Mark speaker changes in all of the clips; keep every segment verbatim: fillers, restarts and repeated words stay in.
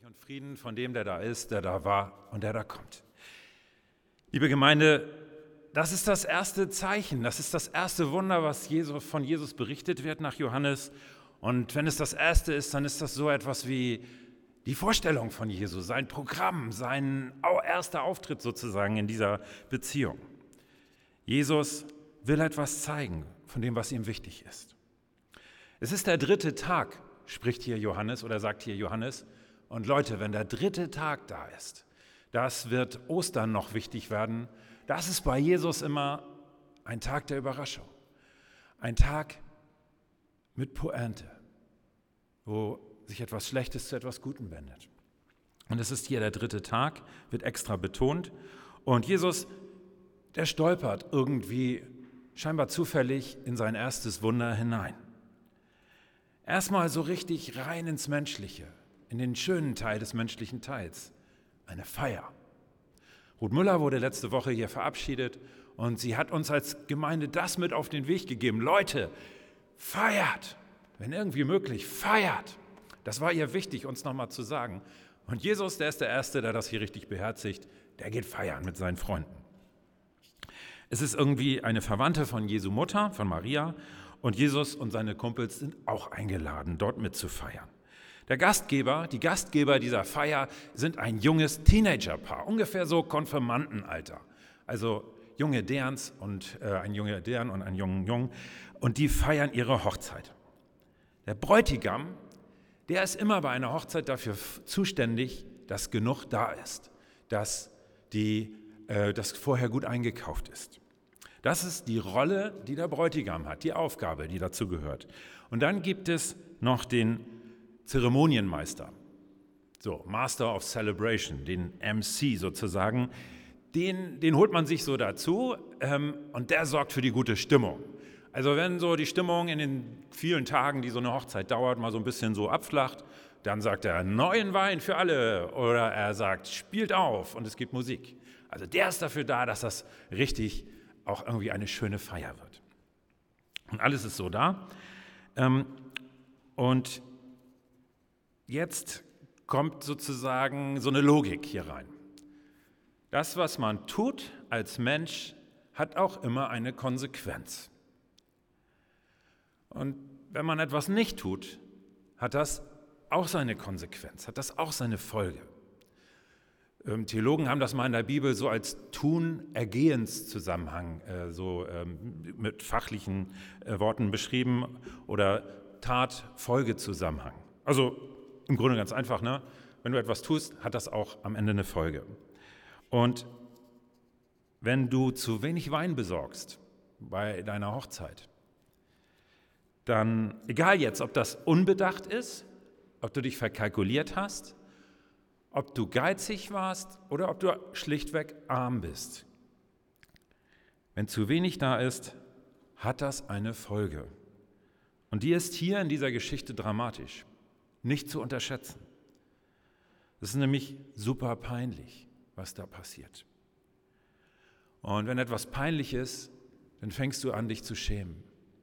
Speaker 1: und Frieden von dem, der da ist, der da war und der da kommt. Liebe Gemeinde, das ist das erste Zeichen, das ist das erste Wunder, was Jesus, von Jesus berichtet wird nach Johannes. Und wenn es das erste ist, dann ist das so etwas wie die Vorstellung von Jesus, sein Programm, sein erster Auftritt sozusagen in dieser Beziehung. Jesus will etwas zeigen von dem, was ihm wichtig ist. Es ist der dritte Tag, spricht hier Johannes oder sagt hier Johannes. Und Leute, wenn der dritte Tag da ist, das wird Ostern noch wichtig werden. Das ist bei Jesus immer ein Tag der Überraschung. Ein Tag mit Pointe, wo sich etwas Schlechtes zu etwas Gutem wendet. Und es ist hier der dritte Tag, wird extra betont. Und Jesus, der stolpert irgendwie scheinbar zufällig in sein erstes Wunder hinein. Erstmal so richtig rein ins Menschliche, in den schönen Teil des menschlichen Teils, eine Feier. Ruth Müller wurde letzte Woche hier verabschiedet und sie hat uns als Gemeinde das mit auf den Weg gegeben. Leute, feiert, wenn irgendwie möglich, feiert. Das war ihr wichtig, uns nochmal zu sagen. Und Jesus, der ist der Erste, der das hier richtig beherzigt, der geht feiern mit seinen Freunden. Es ist irgendwie eine Verwandte von Jesu Mutter, von Maria, und Jesus und seine Kumpels sind auch eingeladen, dort mitzufeiern. Der Gastgeber, die Gastgeber dieser Feier sind ein junges Teenagerpaar, ungefähr so Konfirmandenalter. Also junge Derns und äh, ein junger Dern und ein junger Jung. Und die feiern ihre Hochzeit. Der Bräutigam, der ist immer bei einer Hochzeit dafür zuständig, dass genug da ist, dass die, äh, das vorher gut eingekauft ist. Das ist die Rolle, die der Bräutigam hat, die Aufgabe, die dazu gehört. Und dann gibt es noch den Zeremonienmeister, so Master of Celebration, den M C sozusagen. Den, den holt man sich so dazu ähm, und der sorgt für die gute Stimmung. Also wenn so die Stimmung in den vielen Tagen, die so eine Hochzeit dauert, mal so ein bisschen so abflacht, dann sagt er neuen Wein für alle oder er sagt spielt auf und es gibt Musik. Also der ist dafür da, dass das richtig auch irgendwie eine schöne Feier wird. Und alles ist so da. Ähm, und jetzt kommt sozusagen so eine Logik hier rein. Das, was man tut als Mensch, hat auch immer eine Konsequenz. Und wenn man etwas nicht tut, hat das auch seine Konsequenz, hat das auch seine Folge. Ähm, Theologen haben das mal in der Bibel so als Tun-Ergehens-Zusammenhang äh, so ähm, mit fachlichen äh, Worten beschrieben oder Tat-Folge-Zusammenhang. Also im Grunde ganz einfach, ne? Wenn du etwas tust, hat das auch am Ende eine Folge. Und wenn du zu wenig Wein besorgst bei deiner Hochzeit, dann, egal jetzt, ob das unbedacht ist, ob du dich verkalkuliert hast, ob du geizig warst oder ob du schlichtweg arm bist. Wenn zu wenig da ist, hat das eine Folge. Und die ist hier in dieser Geschichte dramatisch, nicht zu unterschätzen. Es ist nämlich super peinlich, was da passiert. Und wenn etwas peinlich ist, dann fängst du an, dich zu schämen.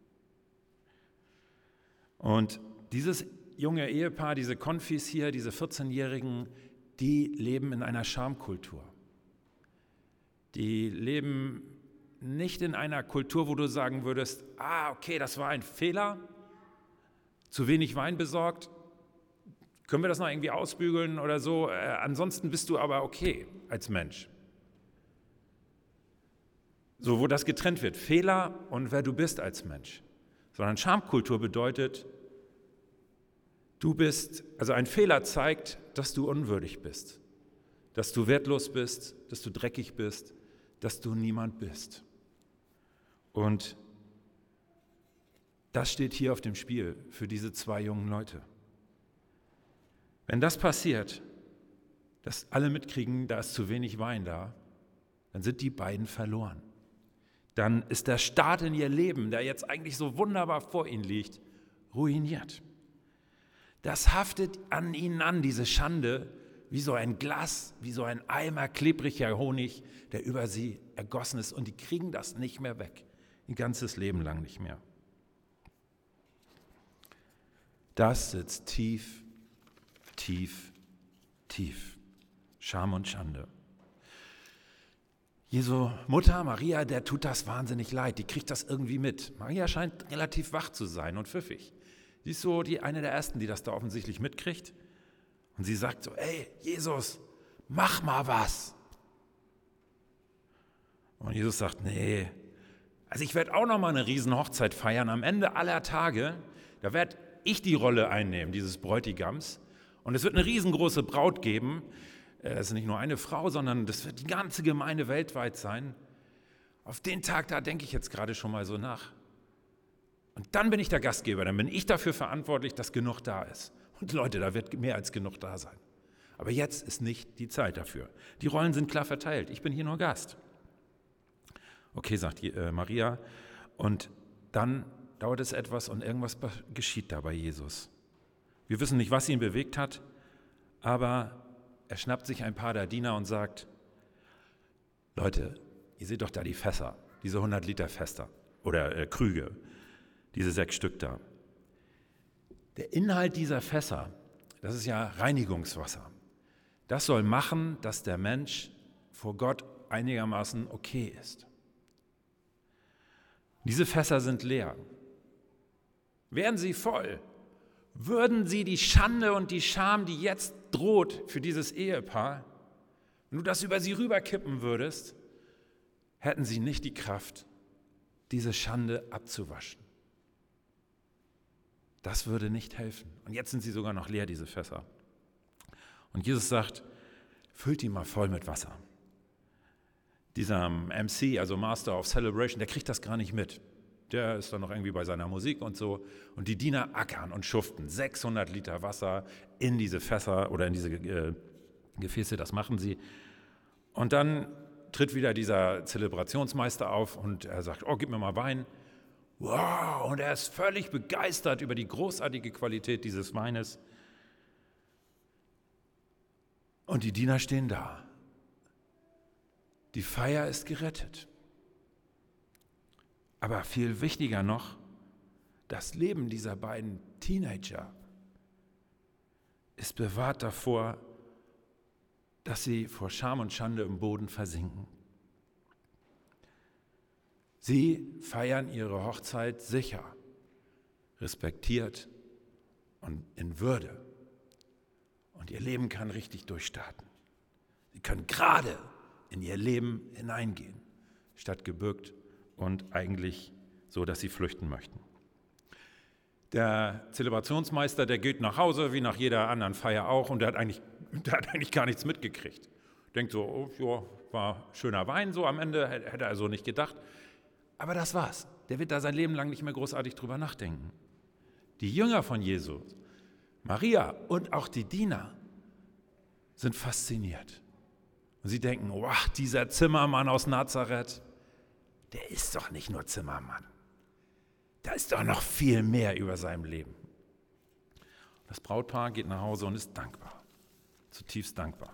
Speaker 1: Und dieses junge Ehepaar, diese Konfis hier, diese vierzehnjährigen, die leben in einer Schamkultur. Die leben nicht in einer Kultur, wo du sagen würdest, ah, okay, das war ein Fehler, zu wenig Wein besorgt, können wir das noch irgendwie ausbügeln oder so, äh, ansonsten bist du aber okay als Mensch. So, wo das getrennt wird, Fehler und wer du bist als Mensch. Sondern Schamkultur bedeutet, du bist, also ein Fehler zeigt, dass du unwürdig bist, dass du wertlos bist, dass du dreckig bist, dass du niemand bist. Und das steht hier auf dem Spiel für diese zwei jungen Leute. Wenn das passiert, dass alle mitkriegen, da ist zu wenig Wein da, dann sind die beiden verloren. Dann ist der Start in ihr Leben, der jetzt eigentlich so wunderbar vor ihnen liegt, ruiniert. Das haftet an ihnen an, diese Schande, wie so ein Glas, wie so ein Eimer klebriger Honig, der über sie ergossen ist. Und die kriegen das nicht mehr weg, ihr ganzes Leben lang nicht mehr. Das sitzt tief, tief tief. Scham und Schande. Jesu Mutter, Maria, der tut das wahnsinnig leid. Die kriegt das irgendwie mit. Maria scheint relativ wach zu sein und pfiffig. Sie ist so die eine der Ersten, die das da offensichtlich mitkriegt. Und sie sagt so, ey, Jesus, mach mal was. Und Jesus sagt, nee, also ich werde auch noch mal eine riesen Hochzeit feiern. Am Ende aller Tage, da werde ich die Rolle einnehmen, dieses Bräutigams. Und es wird eine riesengroße Braut geben. Es ist nicht nur eine Frau, sondern das wird die ganze Gemeinde weltweit sein. Auf den Tag, da denke ich jetzt gerade schon mal so nach. Und dann bin ich der Gastgeber, dann bin ich dafür verantwortlich, dass genug da ist. Und Leute, da wird mehr als genug da sein. Aber jetzt ist nicht die Zeit dafür. Die Rollen sind klar verteilt. Ich bin hier nur Gast. Okay, sagt Maria. Und dann dauert es etwas und irgendwas geschieht da bei Jesus. Wir wissen nicht, was ihn bewegt hat, aber er schnappt sich ein paar der Diener und sagt, Leute, ihr seht doch da die Fässer, diese hundert Liter Fässer oder äh, Krüge, diese sechs Stück da. Der Inhalt dieser Fässer, das ist ja Reinigungswasser. Das soll machen, dass der Mensch vor Gott einigermaßen okay ist. Diese Fässer sind leer. Wären sie voll, würden sie die Schande und die Scham, die jetzt droht für dieses Ehepaar, wenn du das über sie rüberkippen würdest, hätten sie nicht die Kraft, diese Schande abzuwaschen. Das würde nicht helfen. Und jetzt sind sie sogar noch leer, diese Fässer. Und Jesus sagt, füllt die mal voll mit Wasser. Dieser M C, also Master of Celebration, der kriegt das gar nicht mit. Der ist dann noch irgendwie bei seiner Musik und so. Und die Diener ackern und schuften sechshundert Liter Wasser in diese Fässer oder in diese äh, Gefäße, das machen sie. Und dann tritt wieder dieser Zelebrationsmeister auf und er sagt, oh, gib mir mal Wein. Wow, und er ist völlig begeistert über die großartige Qualität dieses Weines. Und die Diener stehen da. Die Feier ist gerettet. Aber viel wichtiger noch, das Leben dieser beiden Teenager ist bewahrt davor, dass sie vor Scham und Schande im Boden versinken. Sie feiern ihre Hochzeit sicher, respektiert und in Würde. Und ihr Leben kann richtig durchstarten. Sie können gerade in ihr Leben hineingehen, statt gebückt und eigentlich so, dass sie flüchten möchten. Der Zelebrationsmeister, der geht nach Hause, wie nach jeder anderen Feier auch, und der hat eigentlich, der hat eigentlich gar nichts mitgekriegt. Denkt so, oh, ja, war schöner Wein, so am Ende, hätte er so nicht gedacht. Aber das war's. Der wird da sein Leben lang nicht mehr großartig drüber nachdenken. Die Jünger von Jesus, Maria und auch die Diener, sind fasziniert. Und sie denken, wow, dieser Zimmermann aus Nazareth, der ist doch nicht nur Zimmermann. Da ist doch noch viel mehr über seinem Leben. Das Brautpaar geht nach Hause und ist dankbar, zutiefst dankbar.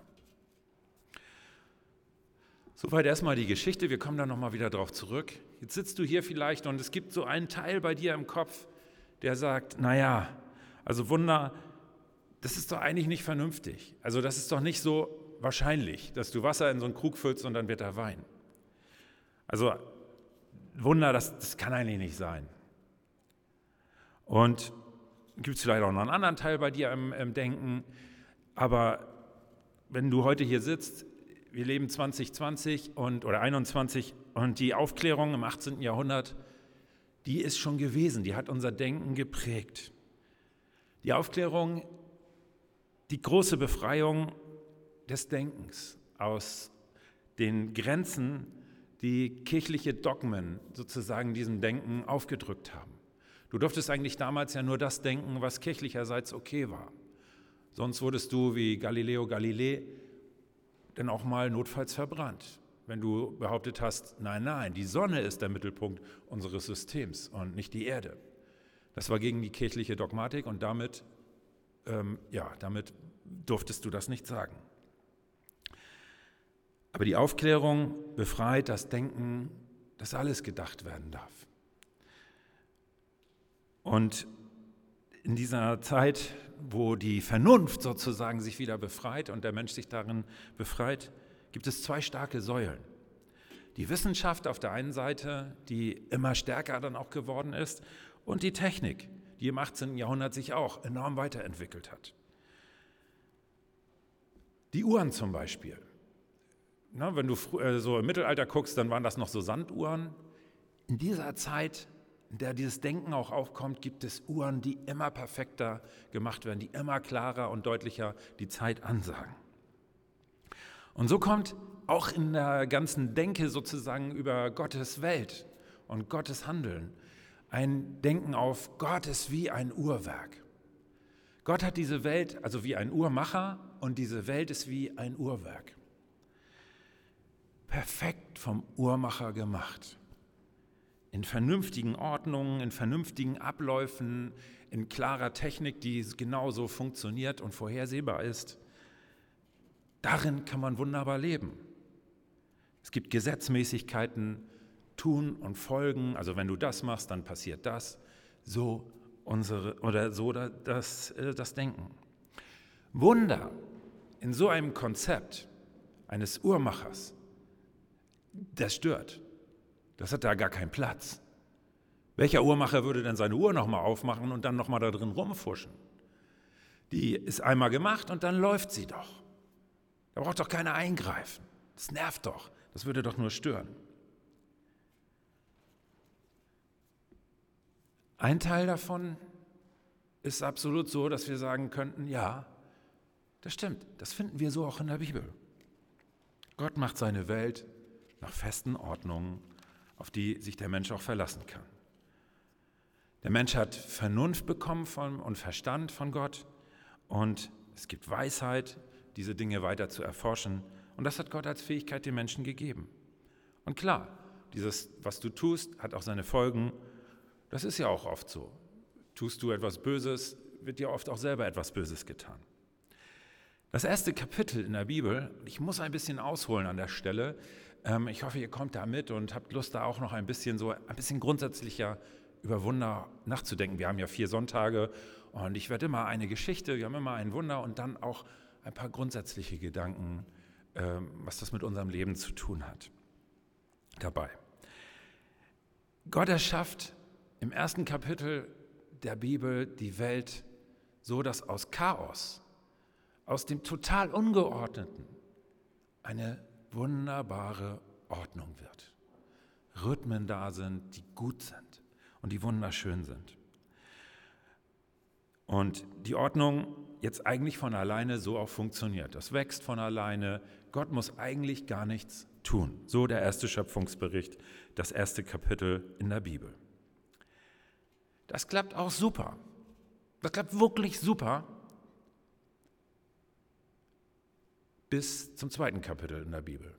Speaker 1: Soweit erstmal die Geschichte, wir kommen da nochmal wieder drauf zurück. Jetzt sitzt du hier vielleicht und es gibt so einen Teil bei dir im Kopf, der sagt, naja, also Wunder, das ist doch eigentlich nicht vernünftig. Also das ist doch nicht so wahrscheinlich, dass du Wasser in so einen Krug füllst und dann wird da Wein. Also Wunder, das, das kann eigentlich nicht sein. Und gibt es vielleicht auch noch einen anderen Teil bei dir im, im Denken, aber wenn du heute hier sitzt, wir leben zwanzig zwanzig und, oder einundzwanzig und die Aufklärung im achtzehnten Jahrhundert, die ist schon gewesen, die hat unser Denken geprägt. Die Aufklärung, die große Befreiung des Denkens aus den Grenzen, die kirchliche Dogmen sozusagen diesem Denken aufgedrückt haben. Du durftest eigentlich damals ja nur das denken, was kirchlicherseits okay war. Sonst wurdest du wie Galileo Galilei dann auch mal notfalls verbrannt, wenn du behauptet hast, nein, nein, die Sonne ist der Mittelpunkt unseres Systems und nicht die Erde. Das war gegen die kirchliche Dogmatik und damit, ähm, ja, damit durftest du das nicht sagen. Aber die Aufklärung befreit das Denken, dass alles gedacht werden darf. Und in dieser Zeit, wo die Vernunft sozusagen sich wieder befreit und der Mensch sich darin befreit, gibt es zwei starke Säulen. Die Wissenschaft auf der einen Seite, die immer stärker dann auch geworden ist, und die Technik, die im achtzehnten Jahrhundert sich auch enorm weiterentwickelt hat. Die Uhren zum Beispiel. Na, wenn du äh, so im Mittelalter guckst, dann waren das noch so Sanduhren. In dieser Zeit, in der dieses Denken auch aufkommt, gibt es Uhren, die immer perfekter gemacht werden, die immer klarer und deutlicher die Zeit ansagen. Und so kommt auch in der ganzen Denke sozusagen über Gottes Welt und Gottes Handeln ein Denken auf, Gott ist wie ein Uhrwerk. Gott hat diese Welt, also wie ein Uhrmacher, und diese Welt ist wie ein Uhrwerk. Perfekt vom Uhrmacher gemacht. In vernünftigen Ordnungen, in vernünftigen Abläufen, in klarer Technik, die genauso funktioniert und vorhersehbar ist. Darin kann man wunderbar leben. Es gibt Gesetzmäßigkeiten, Tun und Folgen, also wenn du das machst, dann passiert das. So unsere oder so das, das Denken. Wunder in so einem Konzept eines Uhrmachers, das stört. Das hat da gar keinen Platz. Welcher Uhrmacher würde denn seine Uhr nochmal aufmachen und dann nochmal da drin rumfuschen? Die ist einmal gemacht und dann läuft sie doch. Da braucht doch keiner eingreifen. Das nervt doch. Das würde doch nur stören. Ein Teil davon ist absolut so, dass wir sagen könnten, ja, das stimmt, das finden wir so auch in der Bibel. Gott macht seine Welt nach festen Ordnungen, auf die sich der Mensch auch verlassen kann. Der Mensch hat Vernunft bekommen von, und Verstand von Gott und es gibt Weisheit, diese Dinge weiter zu erforschen. Und das hat Gott als Fähigkeit den Menschen gegeben. Und klar, dieses, was du tust, hat auch seine Folgen. Das ist ja auch oft so. Tust du etwas Böses, wird dir oft auch selber etwas Böses getan. Das erste Kapitel in der Bibel, ich muss ein bisschen ausholen an der Stelle. Ähm, ich hoffe, ihr kommt da mit und habt Lust, da auch noch ein bisschen so ein bisschen grundsätzlicher über Wunder nachzudenken. Wir haben ja vier Sonntage und ich werde immer eine Geschichte, wir haben immer ein Wunder und dann auch ein paar grundsätzliche Gedanken, ähm, was das mit unserem Leben zu tun hat, dabei. Gott erschafft im ersten Kapitel der Bibel die Welt so, dass aus Chaos, aus dem total Ungeordneten, eine wunderbare Ordnung wird. Rhythmen da sind, die gut sind und die wunderschön sind. Und die Ordnung jetzt eigentlich von alleine so auch funktioniert. Das wächst von alleine. Gott muss eigentlich gar nichts tun. So der erste Schöpfungsbericht, das erste Kapitel in der Bibel. Das klappt auch super. Das klappt wirklich super. Bis zum zweiten Kapitel in der Bibel.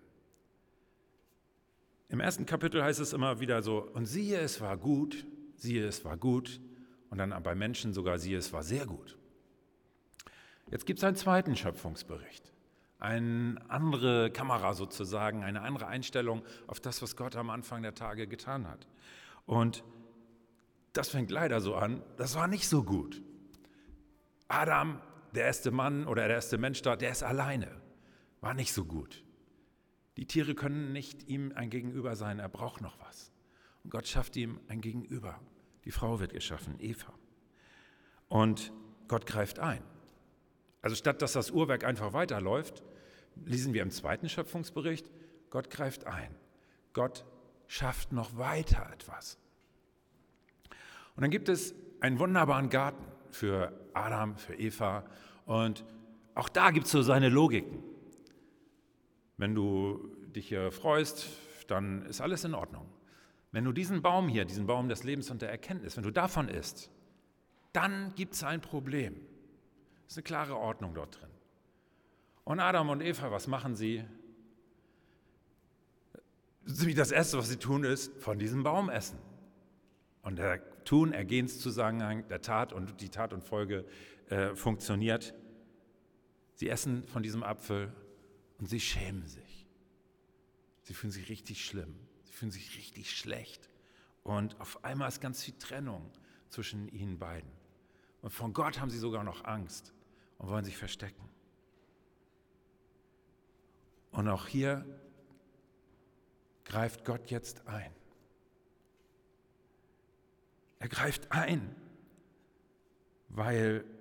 Speaker 1: Im ersten Kapitel heißt es immer wieder so, und siehe, es war gut, siehe, es war gut, und dann bei Menschen sogar, siehe, es war sehr gut. Jetzt gibt es einen zweiten Schöpfungsbericht, eine andere Kamera sozusagen, eine andere Einstellung auf das, was Gott am Anfang der Tage getan hat. Und das fängt leider so an, das war nicht so gut. Adam, der erste Mann oder der erste Mensch da, der ist alleine. War nicht so gut. Die Tiere können nicht ihm ein Gegenüber sein, er braucht noch was. Und Gott schafft ihm ein Gegenüber. Die Frau wird geschaffen, Eva. Und Gott greift ein. Also statt dass das Uhrwerk einfach weiterläuft, lesen wir im zweiten Schöpfungsbericht, Gott greift ein. Gott schafft noch weiter etwas. Und dann gibt es einen wunderbaren Garten für Adam, für Eva. Und auch da gibt es so seine Logiken. Wenn du dich hier freust, dann ist alles in Ordnung. Wenn du diesen Baum hier, diesen Baum des Lebens und der Erkenntnis, wenn du davon isst, dann gibt es ein Problem. Es ist eine klare Ordnung dort drin. Und Adam und Eva, was machen sie? Das Erste, was sie tun, ist, von diesem Baum essen. Und der Tun-Ergehens-Zusammenhang der Tat und die Tat und Folge äh, funktioniert. Sie essen von diesem Apfel und sie schämen sich. Sie fühlen sich richtig schlimm. Sie fühlen sich richtig schlecht. Und auf einmal ist ganz viel Trennung zwischen ihnen beiden. Und von Gott haben sie sogar noch Angst und wollen sich verstecken. Und auch hier greift Gott jetzt ein. Er greift ein, weil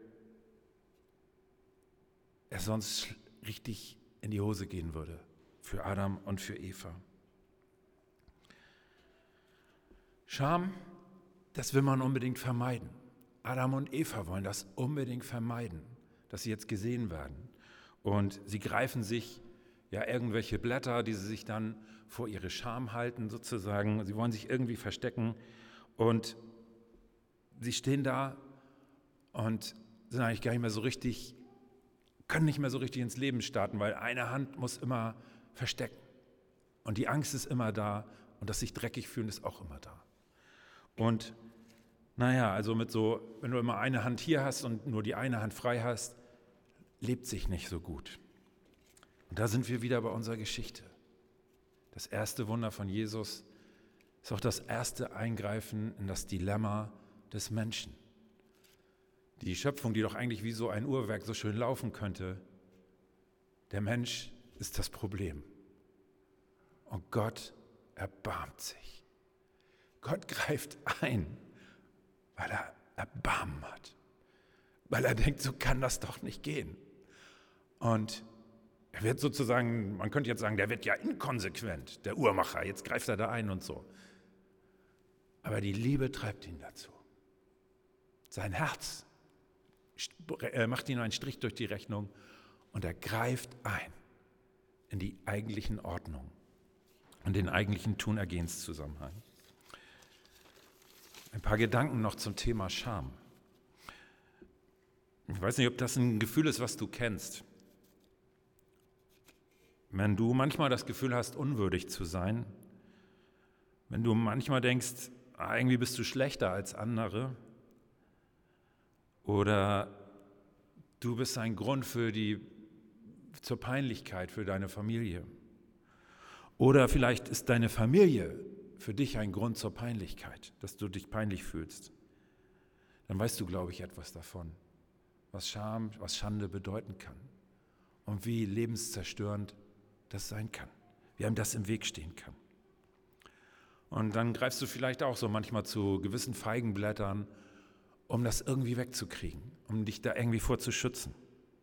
Speaker 1: er sonst richtig in die Hose gehen würde für Adam und für Eva. Scham, das will man unbedingt vermeiden. Adam und Eva wollen das unbedingt vermeiden, dass sie jetzt gesehen werden. Und sie greifen sich ja irgendwelche Blätter, die sie sich dann vor ihre Scham halten sozusagen. Sie wollen sich irgendwie verstecken und sie stehen da und sind eigentlich gar nicht mehr so richtig, können nicht mehr so richtig ins Leben starten, weil eine Hand muss immer verstecken. Und die Angst ist immer da und das sich dreckig fühlen ist auch immer da. Und naja, also mit so, wenn du immer eine Hand hier hast und nur die eine Hand frei hast, lebt sich nicht so gut. Und da sind wir wieder bei unserer Geschichte. Das erste Wunder von Jesus ist auch das erste Eingreifen in das Dilemma des Menschen. Die Schöpfung, die doch eigentlich wie so ein Uhrwerk so schön laufen könnte, der Mensch ist das Problem. Und Gott erbarmt sich. Gott greift ein, weil er Erbarmen hat. Weil er denkt, so kann das doch nicht gehen. Und er wird sozusagen, man könnte jetzt sagen, der wird ja inkonsequent, der Uhrmacher, jetzt greift er da ein und so. Aber die Liebe treibt ihn dazu. Sein Herz macht ihm einen Strich durch die Rechnung und er greift ein in die eigentlichen Ordnung und den eigentlichen Tun-Ergehens-Zusammenhang. Ein paar Gedanken noch zum Thema Scham. Ich weiß nicht, ob das ein Gefühl ist, was du kennst. Wenn du manchmal das Gefühl hast, unwürdig zu sein, wenn du manchmal denkst, ah, irgendwie bist du schlechter als andere, oder du bist ein Grund für die, zur Peinlichkeit für deine Familie. Oder vielleicht ist deine Familie für dich ein Grund zur Peinlichkeit, dass du dich peinlich fühlst. Dann weißt du, glaube ich, etwas davon, was Scham, was Schande bedeuten kann und wie lebenszerstörend das sein kann, wie einem das im Weg stehen kann. Und dann greifst du vielleicht auch so manchmal zu gewissen Feigenblättern, um das irgendwie wegzukriegen, um dich da irgendwie vor zu schützen.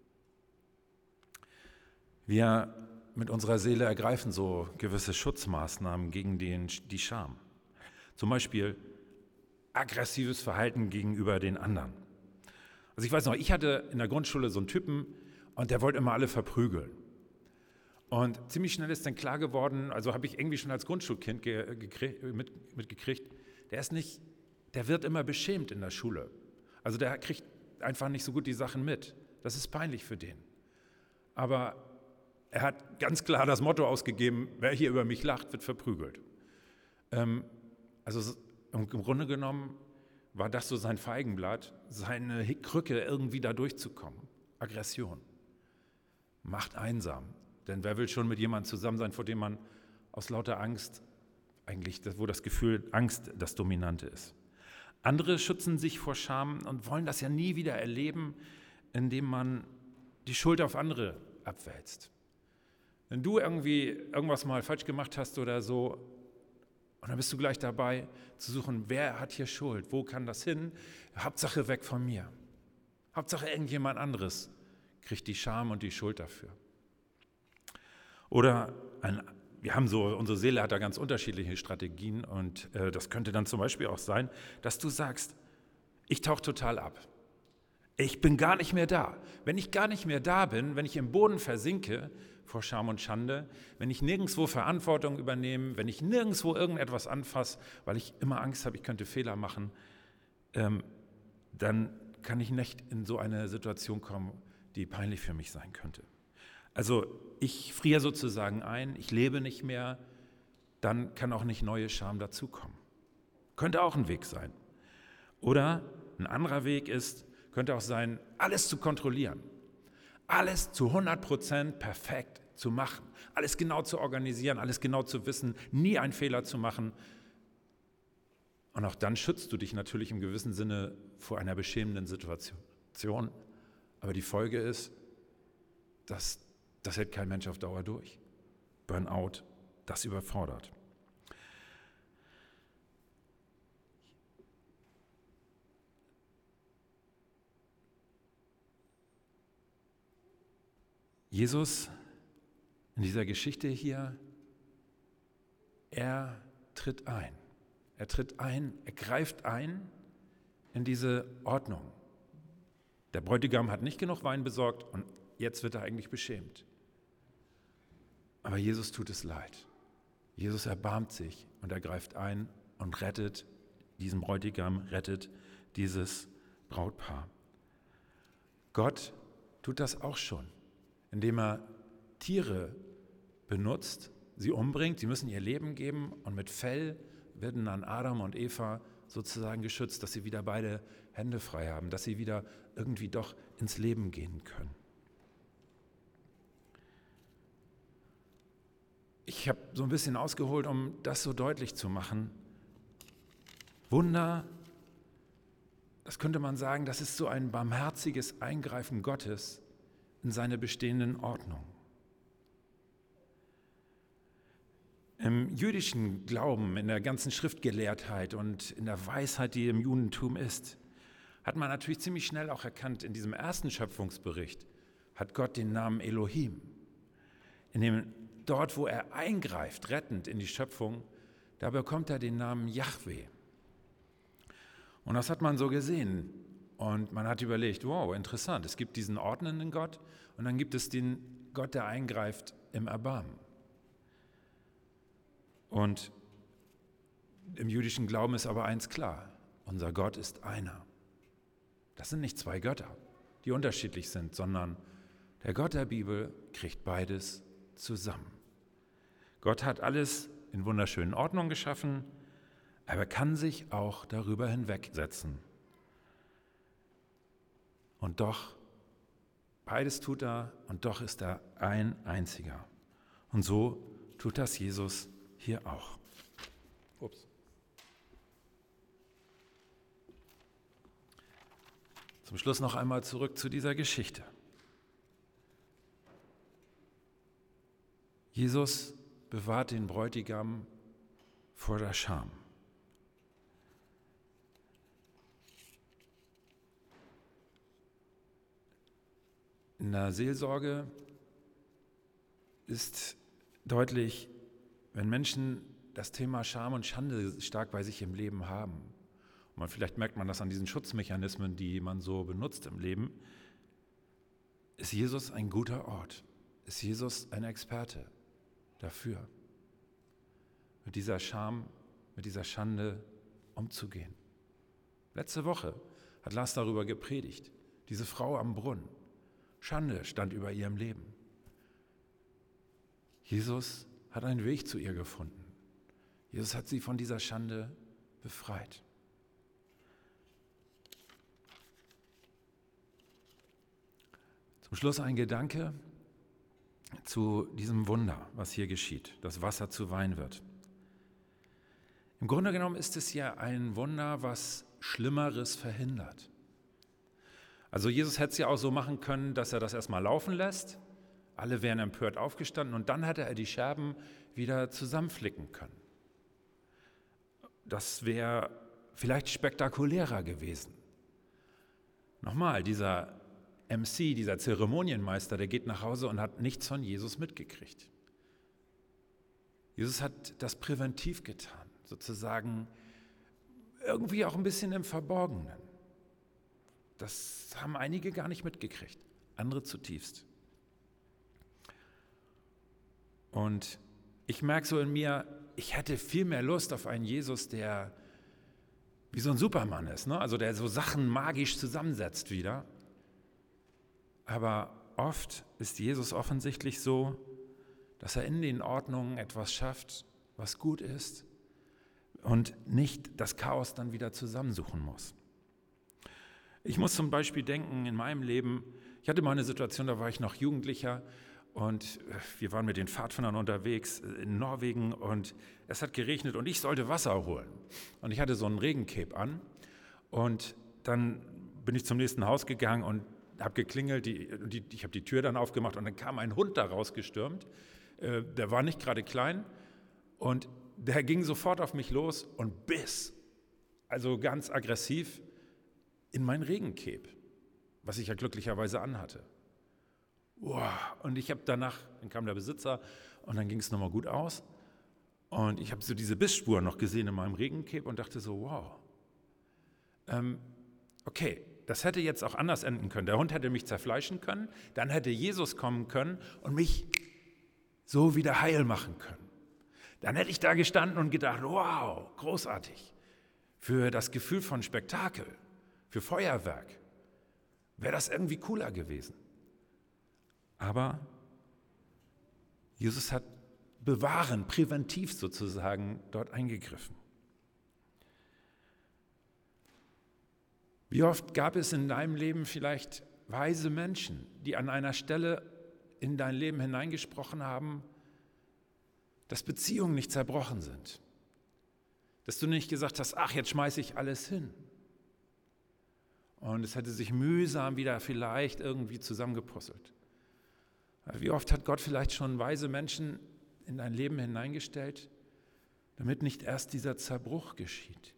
Speaker 1: Wir mit unserer Seele ergreifen so gewisse Schutzmaßnahmen gegen den, die Scham. Zum Beispiel aggressives Verhalten gegenüber den anderen. Also ich weiß noch, ich hatte in der Grundschule so einen Typen und der wollte immer alle verprügeln. Und ziemlich schnell ist dann klar geworden, also habe ich irgendwie schon als Grundschulkind ge- gekrieg, mit, mitgekriegt, der ist nicht, der wird immer beschämt in der Schule. Also der kriegt einfach nicht so gut die Sachen mit. Das ist peinlich für den. Aber er hat ganz klar das Motto ausgegeben, wer hier über mich lacht, wird verprügelt. Ähm, also im Grunde genommen war das so sein Feigenblatt, seine Krücke irgendwie da durchzukommen. Aggression. Macht einsam. Denn wer will schon mit jemandem zusammen sein, vor dem man aus lauter Angst, eigentlich, wo das Gefühl Angst das Dominante ist. Andere schützen sich vor Scham und wollen das ja nie wieder erleben, indem man die Schuld auf andere abwälzt. Wenn du irgendwie irgendwas mal falsch gemacht hast oder so, und dann bist du gleich dabei zu suchen, wer hat hier Schuld, wo kann das hin? Hauptsache weg von mir. Hauptsache irgendjemand anderes kriegt die Scham und die Schuld dafür. Oder ein, wir haben so, unsere Seele hat da ganz unterschiedliche Strategien und äh, das könnte dann zum Beispiel auch sein, dass du sagst, ich tauche total ab. Ich bin gar nicht mehr da. Wenn ich gar nicht mehr da bin, wenn ich im Boden versinke vor Scham und Schande, wenn ich nirgendwo Verantwortung übernehme, wenn ich nirgendwo irgendetwas anfasse, weil ich immer Angst habe, ich könnte Fehler machen, ähm, dann kann ich nicht in so eine Situation kommen, die peinlich für mich sein könnte. Also ich friere sozusagen ein, ich lebe nicht mehr, dann kann auch nicht neue Scham dazukommen. Könnte auch ein Weg sein. Oder ein anderer Weg ist, könnte auch sein, alles zu kontrollieren. Alles zu hundert Prozent perfekt zu machen. Alles genau zu organisieren, alles genau zu wissen, nie einen Fehler zu machen. Und auch dann schützt du dich natürlich im gewissen Sinne vor einer beschämenden Situation. Aber die Folge ist, dass das hält kein Mensch auf Dauer durch. Burnout, das überfordert. Jesus in dieser Geschichte hier, er tritt ein. Er tritt ein, er greift ein in diese Ordnung. Der Bräutigam hat nicht genug Wein besorgt und jetzt wird er eigentlich beschämt. Aber Jesus tut es leid. Jesus erbarmt sich und er greift ein und rettet diesen Bräutigam, rettet dieses Brautpaar. Gott tut das auch schon, indem er Tiere benutzt, sie umbringt, sie müssen ihr Leben geben und mit Fell werden dann Adam und Eva sozusagen geschützt, dass sie wieder beide Hände frei haben, dass sie wieder irgendwie doch ins Leben gehen können. Ich habe so ein bisschen ausgeholt, um das so deutlich zu machen. Wunder, das könnte man sagen, das ist so ein barmherziges Eingreifen Gottes in seine bestehenden Ordnung. Im jüdischen Glauben, in der ganzen Schriftgelehrtheit und in der Weisheit, die im Judentum ist, hat man natürlich ziemlich schnell auch erkannt, in diesem ersten Schöpfungsbericht hat Gott den Namen Elohim. In dem, dort, wo er eingreift, rettend in die Schöpfung, da bekommt er den Namen Jahwe. Und das hat man so gesehen. Und man hat überlegt, wow, interessant, es gibt diesen ordnenden Gott und dann gibt es den Gott, der eingreift im Erbarmen. Und im jüdischen Glauben ist aber eins klar, unser Gott ist einer. Das sind nicht zwei Götter, die unterschiedlich sind, sondern der Gott der Bibel kriegt beides zusammen. Gott hat alles in wunderschönen Ordnung geschaffen, aber kann sich auch darüber hinwegsetzen. Und doch, beides tut er und doch ist er ein einziger. Und so tut das Jesus hier auch. Ups. Zum Schluss noch einmal zurück zu dieser Geschichte. Jesus bewahrt den Bräutigam vor der Scham. In der Seelsorge ist deutlich, wenn Menschen das Thema Scham und Schande stark bei sich im Leben haben, und man, vielleicht merkt man das an diesen Schutzmechanismen, die man so benutzt im Leben, ist Jesus ein guter Ort, ist Jesus ein Experte dafür, mit dieser Scham, mit dieser Schande umzugehen. Letzte Woche hat Lars darüber gepredigt, diese Frau am Brunnen. Schande stand über ihrem Leben. Jesus hat einen Weg zu ihr gefunden. Jesus hat sie von dieser Schande befreit. Zum Schluss ein Gedanke zu diesem Wunder, was hier geschieht, dass Wasser zu Wein wird. Im Grunde genommen ist es ja ein Wunder, was Schlimmeres verhindert. Also Jesus hätte es ja auch so machen können, dass er das erstmal laufen lässt. Alle wären empört aufgestanden und dann hätte er die Scherben wieder zusammenflicken können. Das wäre vielleicht spektakulärer gewesen. Nochmal, dieser M C, dieser Zeremonienmeister, der geht nach Hause und hat nichts von Jesus mitgekriegt. Jesus hat das präventiv getan, sozusagen irgendwie auch ein bisschen im Verborgenen. Das haben einige gar nicht mitgekriegt, andere zutiefst. Und ich merke so in mir, ich hätte viel mehr Lust auf einen Jesus, der wie so ein Superman ist, ne? Also der so Sachen magisch zusammensetzt wieder. Aber oft ist Jesus offensichtlich so, dass er in den Ordnungen etwas schafft, was gut ist und nicht das Chaos dann wieder zusammensuchen muss. Ich muss zum Beispiel denken, in meinem Leben, ich hatte mal eine Situation, da war ich noch Jugendlicher und wir waren mit den Pfadfindern unterwegs in Norwegen und es hat geregnet und ich sollte Wasser holen. Und ich hatte so einen Regencape an und dann bin ich zum nächsten Haus gegangen und habe geklingelt, die, die, ich habe die Tür dann aufgemacht und dann kam ein Hund da rausgestürmt. Äh, der war nicht gerade klein und der ging sofort auf mich los und biss, also ganz aggressiv, in mein Regenkeb, was ich ja glücklicherweise anhatte. Wow. Und ich habe danach, dann kam der Besitzer und dann ging es nochmal gut aus. Und ich habe so diese Bissspuren noch gesehen in meinem Regenkeb und dachte so, wow, ähm, okay, das hätte jetzt auch anders enden können. Der Hund hätte mich zerfleischen können, dann hätte Jesus kommen können und mich so wieder heil machen können. Dann hätte ich da gestanden und gedacht, wow, großartig. Für das Gefühl von Spektakel, für Feuerwerk, wäre das irgendwie cooler gewesen. Aber Jesus hat bewahren, präventiv sozusagen dort eingegriffen. Wie oft gab es in deinem Leben vielleicht weise Menschen, die an einer Stelle in dein Leben hineingesprochen haben, dass Beziehungen nicht zerbrochen sind, dass du nicht gesagt hast, ach, jetzt schmeiße ich alles hin. Und es hätte sich mühsam wieder vielleicht irgendwie zusammengepuzzelt. Wie oft hat Gott vielleicht schon weise Menschen in dein Leben hineingestellt, damit nicht erst dieser Zerbruch geschieht.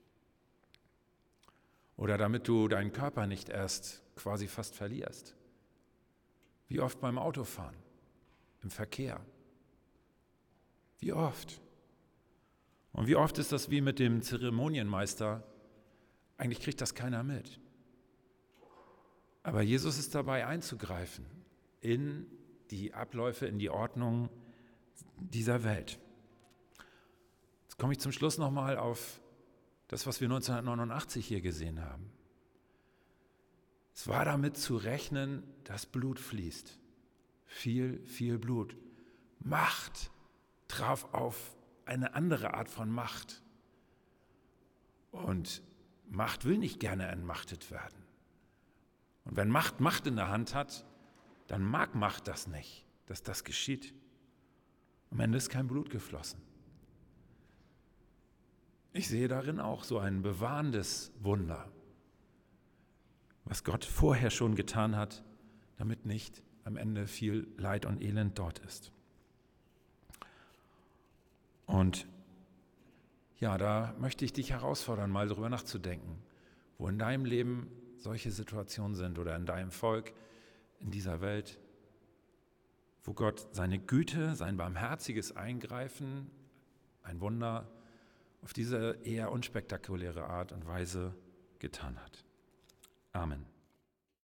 Speaker 1: Oder damit du deinen Körper nicht erst quasi fast verlierst. Wie oft beim Autofahren, im Verkehr. Wie oft? Und wie oft ist das wie mit dem Zeremonienmeister? Eigentlich kriegt das keiner mit. Aber Jesus ist dabei einzugreifen in die Abläufe, in die Ordnung dieser Welt. Jetzt komme ich zum Schluss nochmal auf das, was wir neunzehnhundertneunundachtzig hier gesehen haben. Es war damit zu rechnen, dass Blut fließt. Viel, viel Blut. Macht traf auf eine andere Art von Macht. Und Macht will nicht gerne entmachtet werden. Und wenn Macht Macht in der Hand hat, dann mag Macht das nicht, dass das geschieht. Am Ende ist kein Blut geflossen. Ich sehe darin auch so ein bewahrendes Wunder, was Gott vorher schon getan hat, damit nicht am Ende viel Leid und Elend dort ist. Und ja, da möchte ich dich herausfordern, mal darüber nachzudenken, wo in deinem Leben solche Situationen sind oder in deinem Volk, in dieser Welt, wo Gott seine Güte, sein barmherziges Eingreifen, ein Wunder auf diese eher unspektakuläre Art und Weise getan hat. Amen.